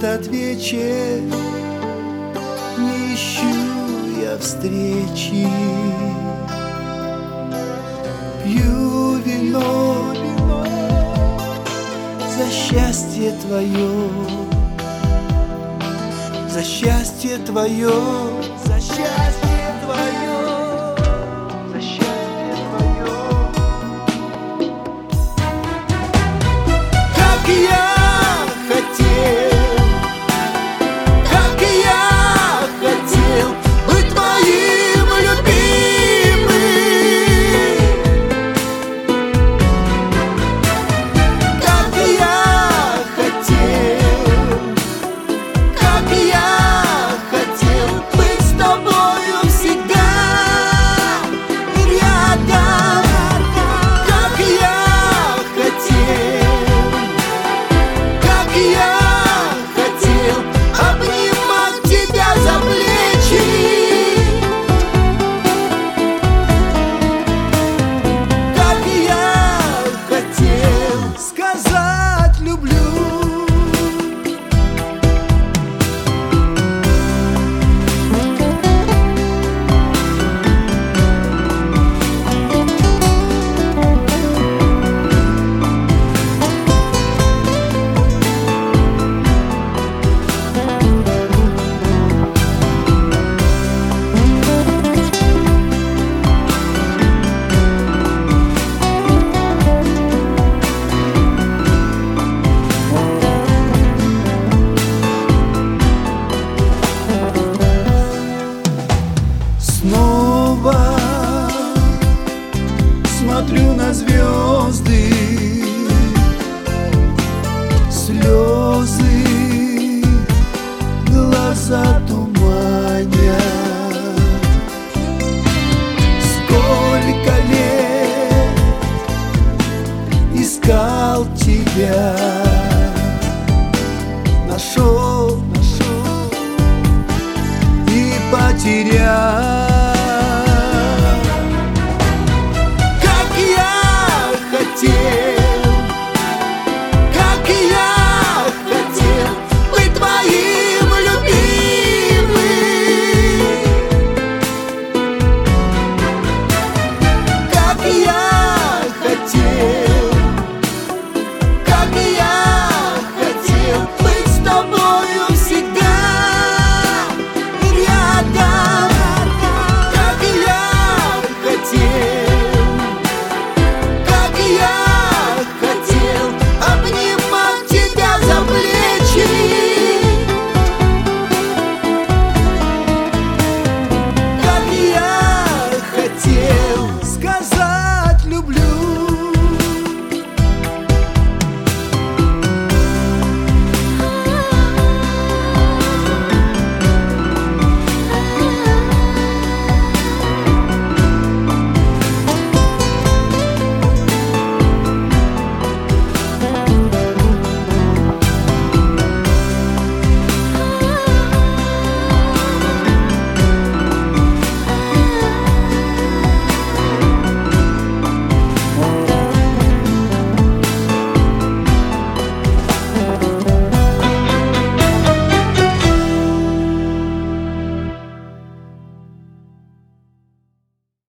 этот вечер не ищу я встречи. Пью вино за счастье твое, за счастье твое, за счастье твое, за счастье твое. Как я хотел, как я хотел быть твоим любимым. Как я хотел, как я хотел быть с тобою всегда рядом. Как я хотел, как я хотел обнимать тебя за плечи. Как я хотел сказать люблю. Снова смотрю на звезды, слезы глаза туманят. Сколько лет искал тебя, нашел и потерял.